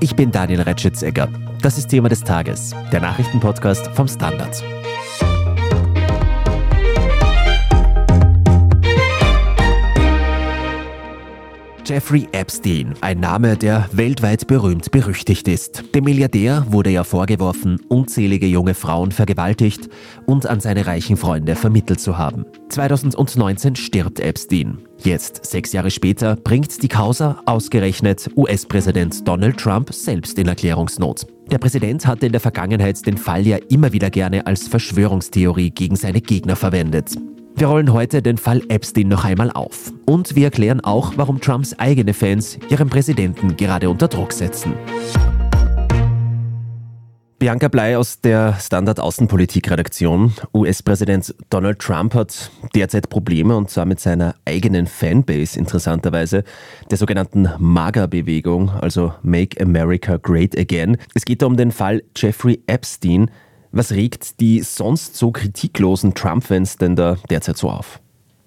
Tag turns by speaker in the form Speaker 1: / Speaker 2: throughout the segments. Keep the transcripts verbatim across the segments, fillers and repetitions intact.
Speaker 1: Ich bin Daniel Retschitz-Egger. Das ist Thema des Tages, der Nachrichtenpodcast vom Standard. Jeffrey Epstein, ein Name, der weltweit berühmt berüchtigt ist. Dem Milliardär wurde ja vorgeworfen, unzählige junge Frauen vergewaltigt und an seine reichen Freunde vermittelt zu haben. zweitausendneunzehn stirbt Epstein. Jetzt, sechs Jahre später, bringt die Causa ausgerechnet U S-Präsident Donald Trump selbst in Erklärungsnot. Der Präsident hatte in der Vergangenheit den Fall ja immer wieder gerne als Verschwörungstheorie gegen seine Gegner verwendet. Wir rollen heute den Fall Epstein noch einmal auf. Und wir erklären auch, warum Trumps eigene Fans ihren Präsidenten gerade unter Druck setzen. Bianca Bley aus der Standard-Außenpolitik-Redaktion. U S-Präsident Donald Trump hat derzeit Probleme, und zwar mit seiner eigenen Fanbase, interessanterweise, der sogenannten MAGA-Bewegung, also Make America Great Again. Es geht da um den Fall Jeffrey Epstein. Was regt die sonst so kritiklosen Trump-Fans denn da derzeit so auf?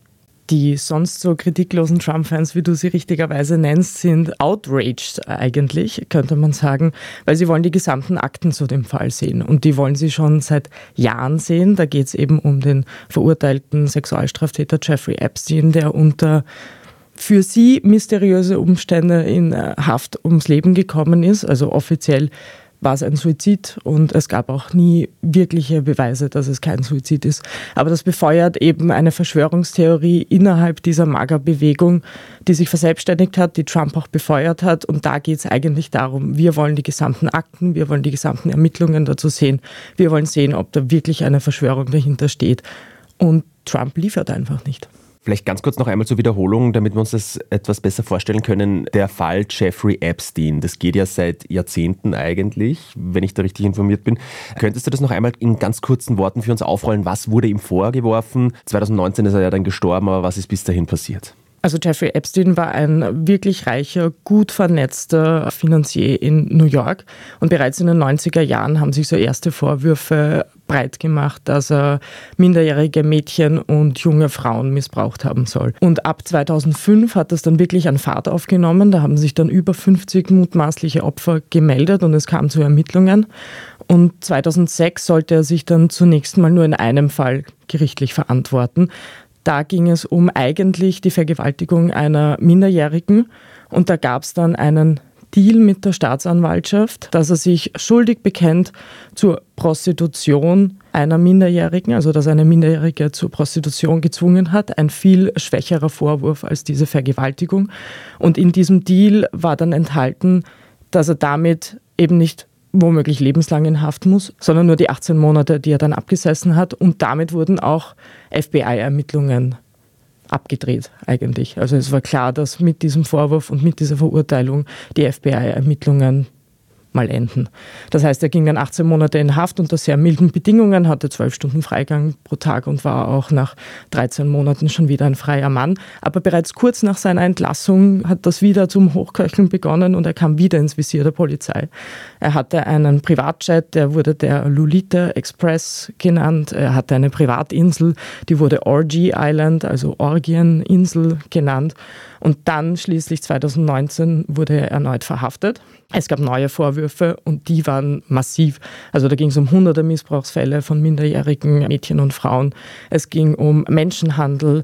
Speaker 2: Die sonst so kritiklosen Trump-Fans, wie du sie richtigerweise nennst, sind outraged eigentlich, könnte man sagen, weil sie wollen die gesamten Akten zu dem Fall sehen. Und die wollen sie schon seit Jahren sehen. Da geht es eben um den verurteilten Sexualstraftäter Jeffrey Epstein, der unter für sie mysteriöse Umstände in Haft ums Leben gekommen ist, also offiziell war es ein Suizid, und es gab auch nie wirkliche Beweise, dass es kein Suizid ist. Aber das befeuert eben eine Verschwörungstheorie innerhalb dieser MAGA-Bewegung, die sich verselbstständigt hat, die Trump auch befeuert hat. Und da geht es eigentlich darum, wir wollen die gesamten Akten, wir wollen die gesamten Ermittlungen dazu sehen. Wir wollen sehen, ob da wirklich eine Verschwörung dahinter steht. Und Trump liefert einfach nicht.
Speaker 1: Vielleicht ganz kurz noch einmal zur Wiederholung, damit wir uns das etwas besser vorstellen können. Der Fall Jeffrey Epstein, das geht ja seit Jahrzehnten eigentlich, wenn ich da richtig informiert bin. Könntest du das noch einmal in ganz kurzen Worten für uns aufrollen? Was wurde ihm vorgeworfen? zweitausendneunzehn ist er ja dann gestorben, aber was ist bis dahin passiert?
Speaker 2: Also Jeffrey Epstein war ein wirklich reicher, gut vernetzter Finanzier in New York, und bereits in den neunziger Jahren haben sich so erste Vorwürfe breit gemacht, dass er minderjährige Mädchen und junge Frauen missbraucht haben soll. Und ab zweitausendfünf hat das dann wirklich an Fahrt aufgenommen. Da haben sich dann über fünfzig mutmaßliche Opfer gemeldet und es kam zu Ermittlungen. Und zweitausendsechs sollte er sich dann zunächst mal nur in einem Fall gerichtlich verantworten. Da ging es um eigentlich die Vergewaltigung einer Minderjährigen, und da gab es dann einen Deal mit der Staatsanwaltschaft, dass er sich schuldig bekennt zur Prostitution einer Minderjährigen, also dass er eine Minderjährige zur Prostitution gezwungen hat. Ein viel schwächerer Vorwurf als diese Vergewaltigung. Und in diesem Deal war dann enthalten, dass er damit eben nicht womöglich lebenslang in Haft muss, sondern nur die achtzehn Monate, die er dann abgesessen hat. Und damit wurden auch F B I-Ermittlungen abgedreht eigentlich. Also es war klar, dass mit diesem Vorwurf und mit dieser Verurteilung die F B I-Ermittlungen mal enden. Das heißt, er ging dann achtzehn Monate in Haft unter sehr milden Bedingungen, hatte zwölf Stunden Freigang pro Tag und war auch nach dreizehn Monaten schon wieder ein freier Mann. Aber bereits kurz nach seiner Entlassung hat das wieder zum Hochköcheln begonnen und er kam wieder ins Visier der Polizei. Er hatte einen Privatjet, der wurde der Lolita Express genannt. Er hatte eine Privatinsel, die wurde Orgy Island, also Orgieninsel genannt. Und dann schließlich zweitausendneunzehn wurde er erneut verhaftet. Es gab neue Vorwürfe und die waren massiv. Also da ging es um hunderte Missbrauchsfälle von minderjährigen Mädchen und Frauen. Es ging um Menschenhandel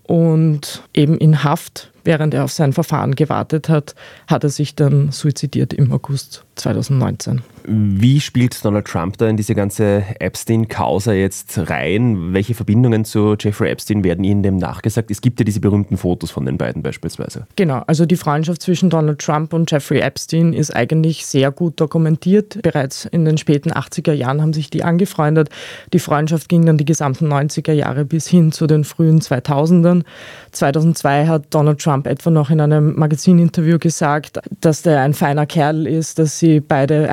Speaker 2: und eben in Haft, während er auf sein Verfahren gewartet hat, hat er sich dann suizidiert im August zweitausendneunzehn.
Speaker 1: Wie spielt Donald Trump da in diese ganze Epstein-Causa jetzt rein? Welche Verbindungen zu Jeffrey Epstein werden Ihnen dem nachgesagt? Es gibt ja diese berühmten Fotos von den beiden beispielsweise.
Speaker 2: Genau, also die Freundschaft zwischen Donald Trump und Jeffrey Epstein ist eigentlich sehr gut dokumentiert. Bereits in den späten achtziger Jahren haben sich die angefreundet. Die Freundschaft ging dann die gesamten neunziger Jahre bis hin zu den frühen zweitausendern. zweitausendzwei hat Donald Trump etwa noch in einem Magazininterview gesagt, dass der ein feiner Kerl ist, dass sie beide einiges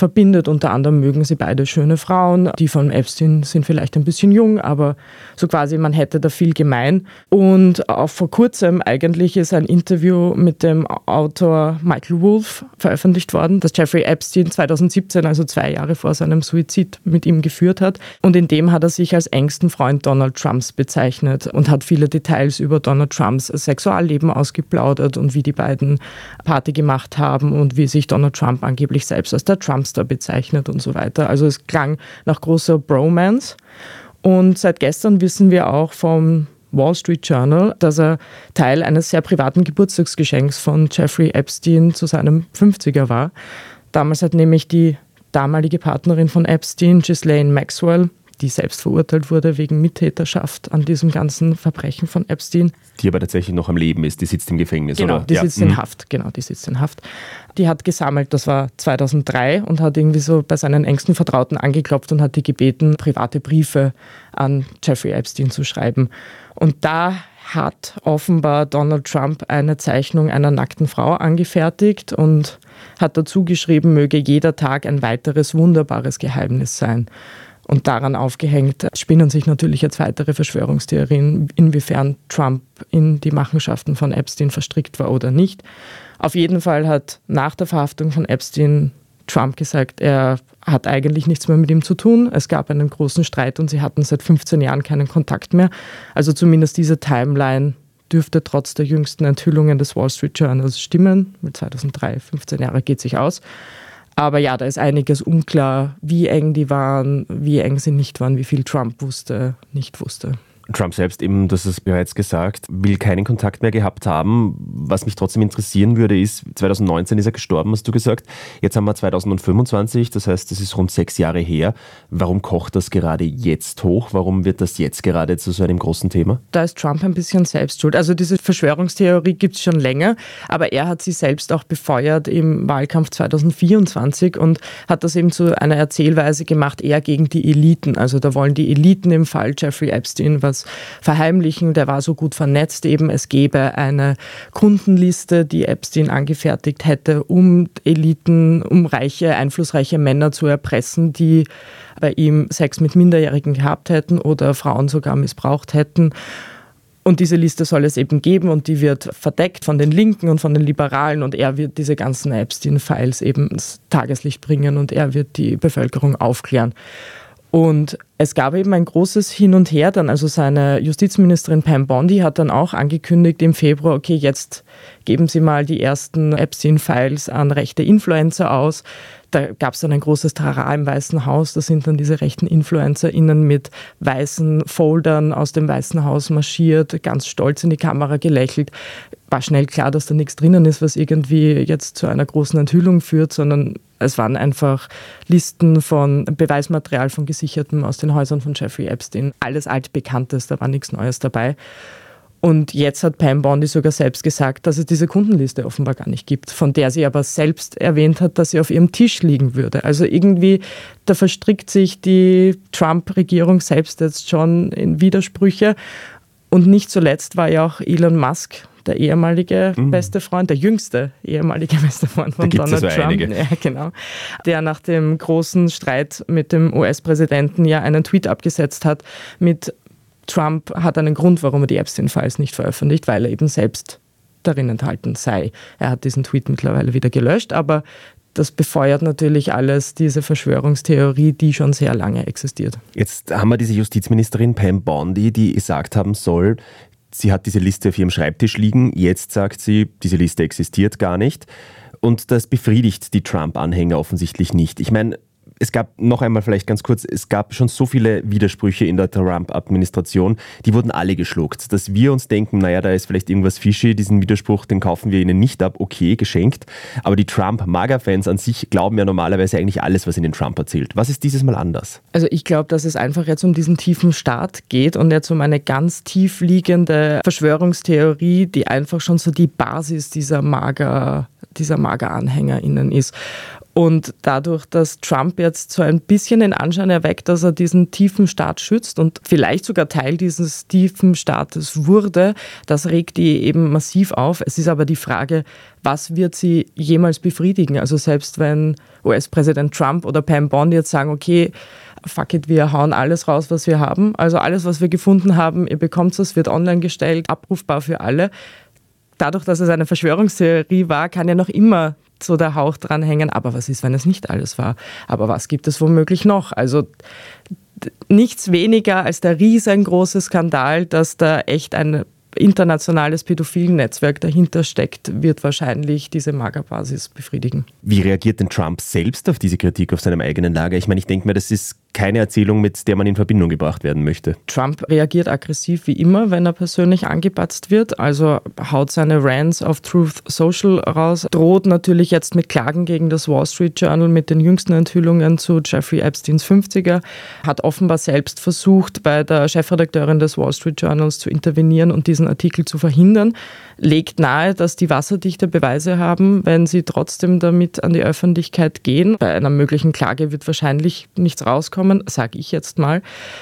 Speaker 2: verbindet. Unter anderem mögen sie beide schöne Frauen. Die von Epstein sind vielleicht ein bisschen jung, aber so quasi, man hätte da viel gemein. Und auch vor kurzem eigentlich ist ein Interview mit dem Autor Michael Wolff veröffentlicht worden, das Jeffrey Epstein zweitausendsiebzehn, also zwei Jahre vor seinem Suizid, mit ihm geführt hat. Und in dem hat er sich als engsten Freund Donald Trumps bezeichnet und hat viele Details über Donald Trumps Sexualleben ausgeplaudert und wie die beiden Party gemacht haben und wie sich Donald Trump angeblich selbst als der Trumpster bezeichnet und so weiter. Also es klang nach großer Bromance. Und seit gestern wissen wir auch vom Wall Street Journal, dass er Teil eines sehr privaten Geburtstagsgeschenks von Jeffrey Epstein zu seinem fünfziger war. Damals hat nämlich die damalige Partnerin von Epstein, Ghislaine Maxwell, die selbst verurteilt wurde wegen Mittäterschaft an diesem ganzen Verbrechen von Epstein.
Speaker 1: Die aber tatsächlich noch am Leben ist, die sitzt im Gefängnis,
Speaker 2: genau,
Speaker 1: oder?
Speaker 2: Die
Speaker 1: ja.
Speaker 2: sitzt in Haft, genau, die sitzt in Haft. Die hat gesammelt, das war zweitausenddrei, und hat irgendwie so bei seinen engsten Vertrauten angeklopft und hat die gebeten, private Briefe an Jeffrey Epstein zu schreiben. Und da hat offenbar Donald Trump eine Zeichnung einer nackten Frau angefertigt und hat dazu geschrieben, möge jeder Tag ein weiteres wunderbares Geheimnis sein. Und daran aufgehängt spinnen sich natürlich jetzt weitere Verschwörungstheorien, inwiefern Trump in die Machenschaften von Epstein verstrickt war oder nicht. Auf jeden Fall hat nach der Verhaftung von Epstein Trump gesagt, er hat eigentlich nichts mehr mit ihm zu tun. Es gab einen großen Streit und sie hatten seit fünfzehn Jahren keinen Kontakt mehr. Also zumindest diese Timeline dürfte trotz der jüngsten Enthüllungen des Wall Street Journals stimmen. Mit zweitausenddrei, fünfzehn Jahre geht sich aus. Aber ja, da ist einiges unklar, wie eng die waren, wie eng sie nicht waren, wie viel Trump wusste, nicht wusste.
Speaker 1: Trump selbst eben, das ist bereits gesagt, will keinen Kontakt mehr gehabt haben. Was mich trotzdem interessieren würde, ist, zweitausendneunzehn ist er gestorben, hast du gesagt. Jetzt haben wir zweitausendfünfundzwanzig, das heißt, das ist rund sechs Jahre her. Warum kocht das gerade jetzt hoch? Warum wird das jetzt gerade zu so einem großen Thema?
Speaker 2: Da ist Trump ein bisschen selbst schuld. Also diese Verschwörungstheorie gibt es schon länger, aber er hat sie selbst auch befeuert im Wahlkampf zweitausendvierundzwanzig und hat das eben zu einer Erzählweise gemacht, eher gegen die Eliten. Also da wollen die Eliten im Fall Jeffrey Epstein was verheimlichen. Der war so gut vernetzt eben. Es gäbe eine Kundenliste, die Epstein angefertigt hätte, um Eliten, um reiche, einflussreiche Männer zu erpressen, die bei ihm Sex mit Minderjährigen gehabt hätten oder Frauen sogar missbraucht hätten. Und diese Liste soll es eben geben und die wird verdeckt von den Linken und von den Liberalen und er wird diese ganzen Epstein-Files eben ins Tageslicht bringen und er wird die Bevölkerung aufklären. Und es gab eben ein großes Hin und Her dann, also seine Justizministerin Pam Bondi hat dann auch angekündigt im Februar, okay, jetzt geben Sie mal die ersten Epstein-Files an rechte Influencer aus. Da gab es dann ein großes Trara im Weißen Haus, da sind dann diese rechten InfluencerInnen mit weißen Foldern aus dem Weißen Haus marschiert, ganz stolz in die Kamera gelächelt. War schnell klar, dass da nichts drinnen ist, was irgendwie jetzt zu einer großen Enthüllung führt, sondern es waren einfach Listen von Beweismaterial von Gesichertem aus den Häusern von Jeffrey Epstein. Alles Altbekanntes, da war nichts Neues dabei. Und jetzt hat Pam Bondi sogar selbst gesagt, dass es diese Kundenliste offenbar gar nicht gibt, von der sie aber selbst erwähnt hat, dass sie auf ihrem Tisch liegen würde. Also irgendwie, da verstrickt sich die Trump-Regierung selbst jetzt schon in Widersprüche. Und nicht zuletzt war ja auch Elon Musk, der ehemalige mhm. beste Freund, der jüngste ehemalige beste Freund von Donald
Speaker 1: also
Speaker 2: Trump.
Speaker 1: Einige.
Speaker 2: Ja, genau. Der nach dem großen Streit mit dem U S-Präsidenten ja einen Tweet abgesetzt hat mit Trump hat einen Grund, warum er die Epstein-Files nicht veröffentlicht, weil er eben selbst darin enthalten sei. Er hat diesen Tweet mittlerweile wieder gelöscht, aber das befeuert natürlich alles diese Verschwörungstheorie, die schon sehr lange existiert.
Speaker 1: Jetzt haben wir diese Justizministerin Pam Bondi, die gesagt haben soll, sie hat diese Liste auf ihrem Schreibtisch liegen. Jetzt sagt sie, diese Liste existiert gar nicht. Und das befriedigt die Trump-Anhänger offensichtlich nicht. Ich meine, es gab noch einmal vielleicht ganz kurz, es gab schon so viele Widersprüche in der Trump-Administration, die wurden alle geschluckt. Dass wir uns denken, naja, da ist vielleicht irgendwas fishy, diesen Widerspruch, den kaufen wir ihnen nicht ab, okay, geschenkt. Aber die Trump-Maga-Fans an sich glauben ja normalerweise eigentlich alles, was ihnen Trump erzählt. Was ist dieses Mal anders?
Speaker 2: Also ich glaube, dass es einfach jetzt um diesen tiefen Staat geht und jetzt um eine ganz tief liegende Verschwörungstheorie, die einfach schon so die Basis dieser Maga, dieser Maga-AnhängerInnen ist. Und dadurch, dass Trump jetzt so ein bisschen den Anschein erweckt, dass er diesen tiefen Staat schützt und vielleicht sogar Teil dieses tiefen Staates wurde, das regt die eben massiv auf. Es ist aber die Frage, was wird sie jemals befriedigen? Also selbst wenn U S-Präsident Trump oder Pam Bondi jetzt sagen, okay, fuck it, wir hauen alles raus, was wir haben. Also alles, was wir gefunden haben, ihr bekommt es, wird online gestellt, abrufbar für alle. Dadurch, dass es eine Verschwörungstheorie war, kann ja noch immer so der Hauch dran hängen. Aber was ist, wenn es nicht alles war? Aber was gibt es womöglich noch? Also nichts weniger als der riesengroße Skandal, dass da echt ein internationales Pädophilen-Netzwerk dahinter steckt, wird wahrscheinlich diese Magerbasis befriedigen.
Speaker 1: Wie reagiert denn Trump selbst auf diese Kritik auf seinem eigenen Lager? Ich meine, ich denke mir, das ist keine Erzählung, mit der man in Verbindung gebracht werden möchte.
Speaker 2: Trump reagiert aggressiv wie immer, wenn er persönlich angepatzt wird. Also haut seine Rants auf Truth Social raus, droht natürlich jetzt mit Klagen gegen das Wall Street Journal mit den jüngsten Enthüllungen zu Jeffrey Epsteins fünfziger, hat offenbar selbst versucht, bei der Chefredakteurin des Wall Street Journals zu intervenieren und diesen Artikel zu verhindern, legt nahe, dass die wasserdichte Beweise haben, wenn sie trotzdem damit an die Öffentlichkeit gehen. Bei einer möglichen Klage wird wahrscheinlich nichts rauskommen, sage ich jetzt mal.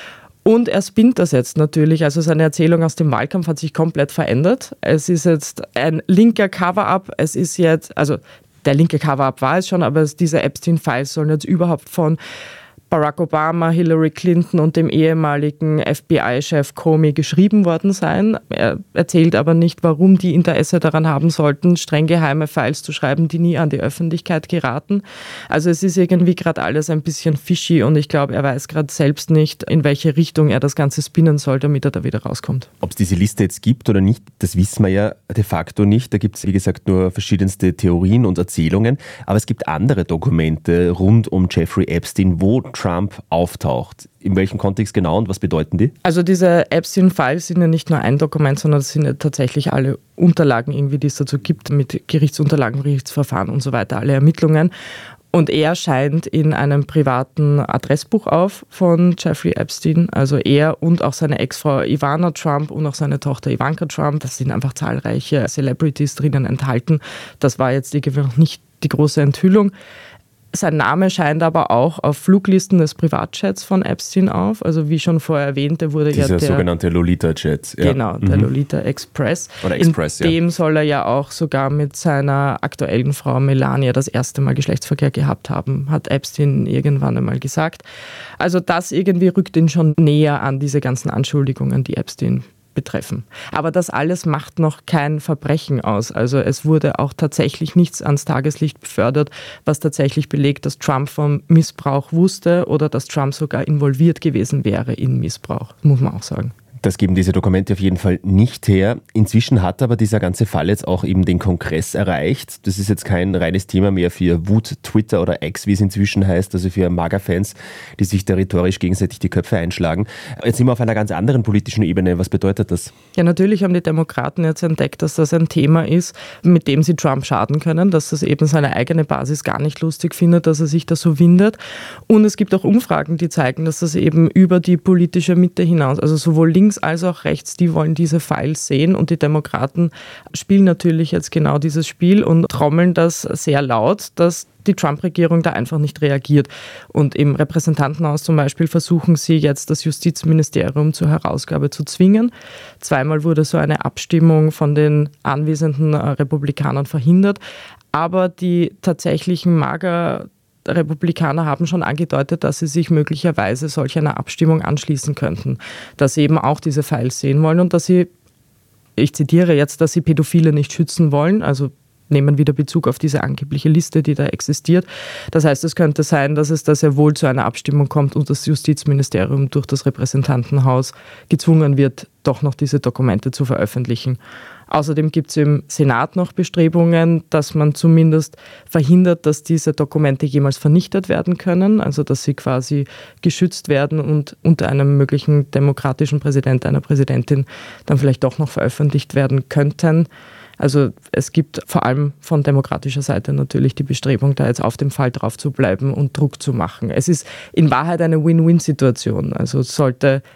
Speaker 2: Und er spinnt das jetzt natürlich, also seine Erzählung aus dem Wahlkampf hat sich komplett verändert. Es ist jetzt ein linker Cover-up, es ist jetzt, also der linke Cover-up war es schon, aber diese Epstein-Files sollen jetzt überhaupt von Barack Obama, Hillary Clinton und dem ehemaligen F B I-Chef Comey geschrieben worden sein. Er erzählt aber nicht, warum die Interesse daran haben sollten, streng geheime Files zu schreiben, die nie an die Öffentlichkeit geraten. Also es ist irgendwie gerade alles ein bisschen fishy und ich glaube, er weiß gerade selbst nicht, in welche Richtung er das Ganze spinnen soll, damit er da wieder rauskommt.
Speaker 1: Ob es diese Liste jetzt gibt oder nicht, das wissen wir ja de facto nicht. Da gibt es, wie gesagt, nur verschiedenste Theorien und Erzählungen. Aber es gibt andere Dokumente rund um Jeffrey Epstein, wo Trump auftaucht. In welchem Kontext genau und was bedeuten die?
Speaker 2: Also diese Epstein-Files sind ja nicht nur ein Dokument, sondern es sind ja tatsächlich alle Unterlagen, irgendwie, die es dazu gibt, mit Gerichtsunterlagen, Gerichtsverfahren und so weiter, alle Ermittlungen. Und er scheint in einem privaten Adressbuch auf von Jeffrey Epstein, also er und auch seine Ex-Frau Ivana Trump und auch seine Tochter Ivanka Trump. Da sind einfach zahlreiche Celebrities drinnen enthalten. Das war jetzt irgendwie noch nicht die große Enthüllung. Sein Name scheint aber auch auf Fluglisten des Privatjets von Epstein auf. Also wie schon vorher erwähnt, der wurde
Speaker 1: Dieser
Speaker 2: ja der...
Speaker 1: Dieser sogenannte Lolita-Jet. Ja.
Speaker 2: Genau, der mhm. Lolita Express.
Speaker 1: Oder Express,
Speaker 2: In
Speaker 1: ja.
Speaker 2: dem soll er ja auch sogar mit seiner aktuellen Frau Melania das erste Mal Geschlechtsverkehr gehabt haben, hat Epstein irgendwann einmal gesagt. Also das irgendwie rückt ihn schon näher an diese ganzen Anschuldigungen, die Epstein betreffen. Aber das alles macht noch kein Verbrechen aus. Also es wurde auch tatsächlich nichts ans Tageslicht befördert, was tatsächlich belegt, dass Trump vom Missbrauch wusste oder dass Trump sogar involviert gewesen wäre in Missbrauch, muss man auch sagen.
Speaker 1: Das geben diese Dokumente auf jeden Fall nicht her. Inzwischen hat aber dieser ganze Fall jetzt auch eben den Kongress erreicht. Das ist jetzt kein reines Thema mehr für Wut, Twitter oder X, wie es inzwischen heißt, also für MAGA-Fans, die sich da rhetorisch gegenseitig die Köpfe einschlagen. Jetzt sind wir auf einer ganz anderen politischen Ebene. Was bedeutet das?
Speaker 2: Ja, natürlich haben die Demokraten jetzt entdeckt, dass das ein Thema ist, mit dem sie Trump schaden können, dass das eben seine eigene Basis gar nicht lustig findet, dass er sich da so windet. Und es gibt auch Umfragen, die zeigen, dass das eben über die politische Mitte hinaus, also sowohl links als auch rechts, die wollen diese Files sehen und die Demokraten spielen natürlich jetzt genau dieses Spiel und trommeln das sehr laut, dass die Trump-Regierung da einfach nicht reagiert. Und im Repräsentantenhaus zum Beispiel versuchen sie jetzt, das Justizministerium zur Herausgabe zu zwingen. Zweimal wurde so eine Abstimmung von den anwesenden Republikanern verhindert, aber die tatsächlichen MAGA Republikaner haben schon angedeutet, dass sie sich möglicherweise solch einer Abstimmung anschließen könnten, dass sie eben auch diese Files sehen wollen und dass sie, ich zitiere jetzt, dass sie Pädophile nicht schützen wollen, also nehmen wieder Bezug auf diese angebliche Liste, die da existiert. Das heißt, es könnte sein, dass es da sehr wohl zu einer Abstimmung kommt und das Justizministerium durch das Repräsentantenhaus gezwungen wird, doch noch diese Dokumente zu veröffentlichen. Außerdem gibt es im Senat noch Bestrebungen, dass man zumindest verhindert, dass diese Dokumente jemals vernichtet werden können, also dass sie quasi geschützt werden und unter einem möglichen demokratischen Präsident, einer Präsidentin dann vielleicht doch noch veröffentlicht werden könnten. Also es gibt vor allem von demokratischer Seite natürlich die Bestrebung, da jetzt auf dem Fall drauf zu bleiben und Druck zu machen. Es ist in Wahrheit eine Win-Win-Situation. Also sollte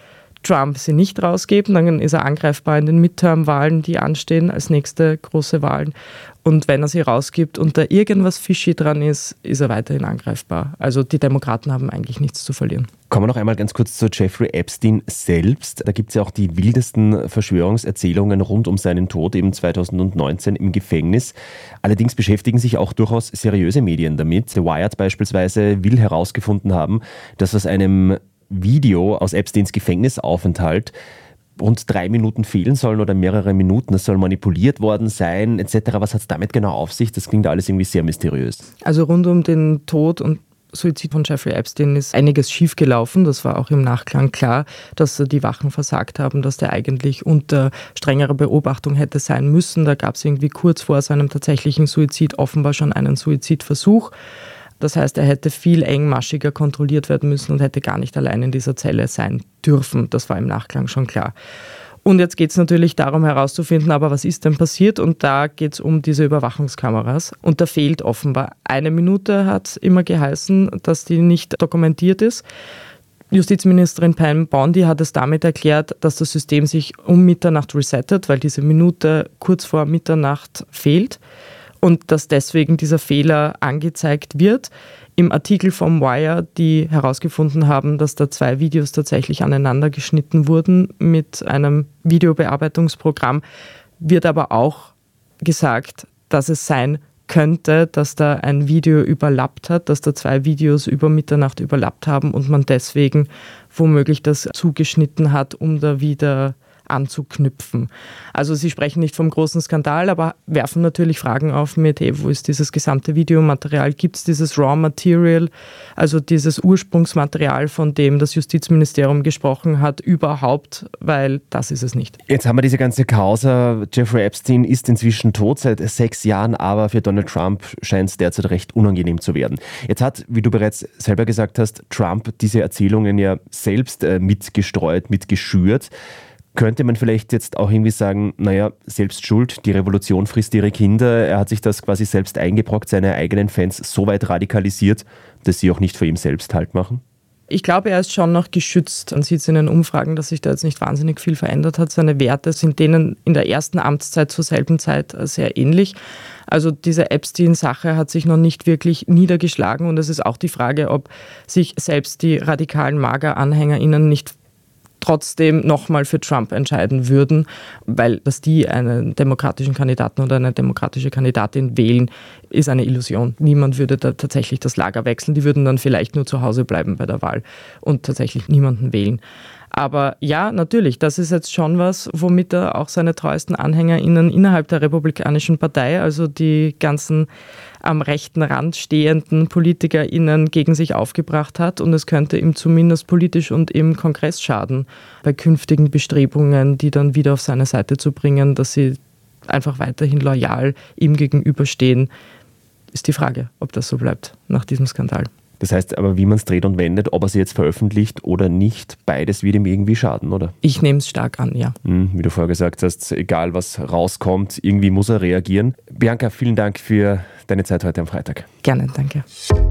Speaker 2: Trump sie nicht rausgeben, dann ist er angreifbar in den Midterm-Wahlen, die anstehen als nächste große Wahlen. Und wenn er sie rausgibt und da irgendwas fishy dran ist, ist er weiterhin angreifbar. Also die Demokraten haben eigentlich nichts zu verlieren.
Speaker 1: Kommen wir noch einmal ganz kurz zu Jeffrey Epstein selbst. Da gibt es ja auch die wildesten Verschwörungserzählungen rund um seinen Tod eben zweitausendneunzehn im Gefängnis. Allerdings beschäftigen sich auch durchaus seriöse Medien damit. The Wired beispielsweise will herausgefunden haben, dass aus einem Video aus Epsteins Gefängnisaufenthalt rund drei Minuten fehlen sollen oder mehrere Minuten. Das soll manipuliert worden sein et cetera. Was hat es damit genau auf sich? Das klingt alles irgendwie sehr mysteriös.
Speaker 2: Also rund um den Tod und Suizid von Jeffrey Epstein ist einiges schiefgelaufen. Das war auch im Nachklang klar, dass die Wachen versagt haben, dass der eigentlich unter strengerer Beobachtung hätte sein müssen. Da gab es irgendwie kurz vor seinem tatsächlichen Suizid offenbar schon einen Suizidversuch. Das heißt, er hätte viel engmaschiger kontrolliert werden müssen und hätte gar nicht allein in dieser Zelle sein dürfen. Das war im Nachklang schon klar. Und jetzt geht es natürlich darum herauszufinden, aber was ist denn passiert? Und da geht es um diese Überwachungskameras. Und da fehlt offenbar eine Minute, hat immer geheißen, dass die nicht dokumentiert ist. Justizministerin Pam Bondi hat es damit erklärt, dass das System sich um Mitternacht resettet, weil diese Minute kurz vor Mitternacht fehlt. Und dass deswegen dieser Fehler angezeigt wird. Im Artikel vom Wire, die herausgefunden haben, dass da zwei Videos tatsächlich aneinander geschnitten wurden mit einem Videobearbeitungsprogramm, wird aber auch gesagt, dass es sein könnte, dass da ein Video überlappt hat, dass da zwei Videos über Mitternacht überlappt haben und man deswegen womöglich das zugeschnitten hat, um da wieder anzuknüpfen. Also sie sprechen nicht vom großen Skandal, aber werfen natürlich Fragen auf mit, hey, wo ist dieses gesamte Videomaterial? Gibt es dieses Raw Material, also dieses Ursprungsmaterial, von dem das Justizministerium gesprochen hat, überhaupt? Weil das ist es nicht.
Speaker 1: Jetzt haben wir diese ganze Causa. Jeffrey Epstein ist inzwischen tot seit sechs Jahren, aber für Donald Trump scheint es derzeit recht unangenehm zu werden. Jetzt hat, wie du bereits selber gesagt hast, Trump diese Erzählungen ja selbst äh, mitgestreut, mitgeschürt. Könnte man vielleicht jetzt auch irgendwie sagen, naja, selbst schuld, die Revolution frisst ihre Kinder. Er hat sich das quasi selbst eingebrockt, seine eigenen Fans so weit radikalisiert, dass sie auch nicht vor ihm selbst Halt machen?
Speaker 2: Ich glaube, er ist schon noch geschützt. Man sieht es in den Umfragen, dass sich da jetzt nicht wahnsinnig viel verändert hat. Seine Werte sind denen in der ersten Amtszeit zur selben Zeit sehr ähnlich. Also diese Epstein-Sache hat sich noch nicht wirklich niedergeschlagen. Und es ist auch die Frage, ob sich selbst die radikalen MAGA-AnhängerInnen nicht trotzdem nochmal für Trump entscheiden würden, weil dass die einen demokratischen Kandidaten oder eine demokratische Kandidatin wählen, ist eine Illusion. Niemand würde da tatsächlich das Lager wechseln, die würden dann vielleicht nur zu Hause bleiben bei der Wahl und tatsächlich niemanden wählen. Aber ja, natürlich, das ist jetzt schon was, womit er auch seine treuesten AnhängerInnen innerhalb der Republikanischen Partei, also die ganzen am rechten Rand stehenden PolitikerInnen gegen sich aufgebracht hat. Und es könnte ihm zumindest politisch und im Kongress schaden, bei künftigen Bestrebungen, die dann wieder auf seine Seite zu bringen, dass sie einfach weiterhin loyal ihm gegenüberstehen, ist die Frage, ob das so bleibt nach diesem Skandal.
Speaker 1: Das heißt aber, wie man es dreht und wendet, ob er sie jetzt veröffentlicht oder nicht, beides wird ihm irgendwie schaden, oder?
Speaker 2: Ich nehme es stark an, ja.
Speaker 1: Hm, wie du vorher gesagt hast, egal was rauskommt, irgendwie muss er reagieren. Bianca, vielen Dank für deine Zeit heute am Freitag.
Speaker 2: Gerne, danke.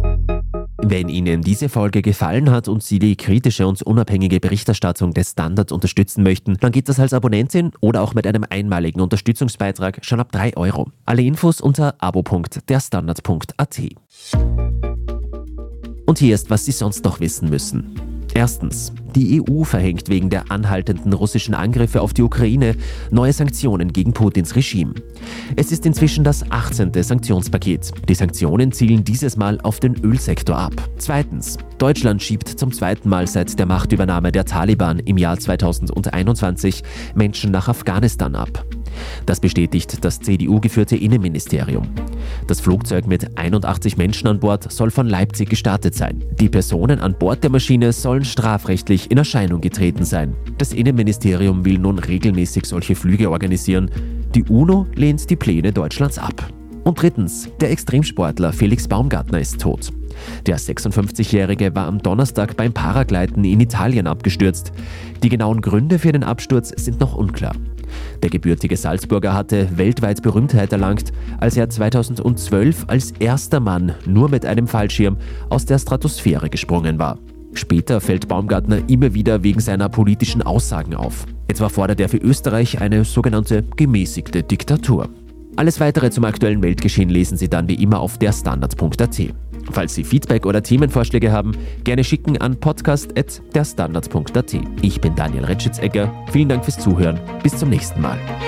Speaker 1: Wenn Ihnen diese Folge gefallen hat und Sie die kritische und unabhängige Berichterstattung des Standard unterstützen möchten, dann geht das als Abonnentin oder auch mit einem einmaligen Unterstützungsbeitrag schon ab drei Euro. Alle Infos unter abo punkt derstandard punkt at. Und hier ist, was Sie sonst noch wissen müssen. Erstens. Die E U verhängt wegen der anhaltenden russischen Angriffe auf die Ukraine neue Sanktionen gegen Putins Regime. Es ist inzwischen das achtzehnte Sanktionspaket. Die Sanktionen zielen dieses Mal auf den Ölsektor ab. Zweitens. Deutschland schiebt zum zweiten Mal seit der Machtübernahme der Taliban im Jahr zweitausendeinundzwanzig Menschen nach Afghanistan ab. Das bestätigt das C D U-geführte Innenministerium. Das Flugzeug mit einundachtzig Menschen an Bord soll von Leipzig gestartet sein. Die Personen an Bord der Maschine sollen strafrechtlich in Erscheinung getreten sein. Das Innenministerium will nun regelmäßig solche Flüge organisieren. Die UNO lehnt die Pläne Deutschlands ab. Und drittens, der Extremsportler Felix Baumgartner ist tot. Der sechsundfünfzigjährige war am Donnerstag beim Paragleiten in Italien abgestürzt. Die genauen Gründe für den Absturz sind noch unklar. Der gebürtige Salzburger hatte weltweit Berühmtheit erlangt, als er zweitausendzwölf als erster Mann nur mit einem Fallschirm aus der Stratosphäre gesprungen war. Später fällt Baumgartner immer wieder wegen seiner politischen Aussagen auf. Etwa fordert er für Österreich eine sogenannte gemäßigte Diktatur. Alles Weitere zum aktuellen Weltgeschehen lesen Sie dann wie immer auf der Standard punkt a t. Falls Sie Feedback oder Themenvorschläge haben, gerne schicken an podcast at der standard punkt a t. Ich bin Daniel Retschitz-Egger. Vielen Dank fürs Zuhören. Bis zum nächsten Mal.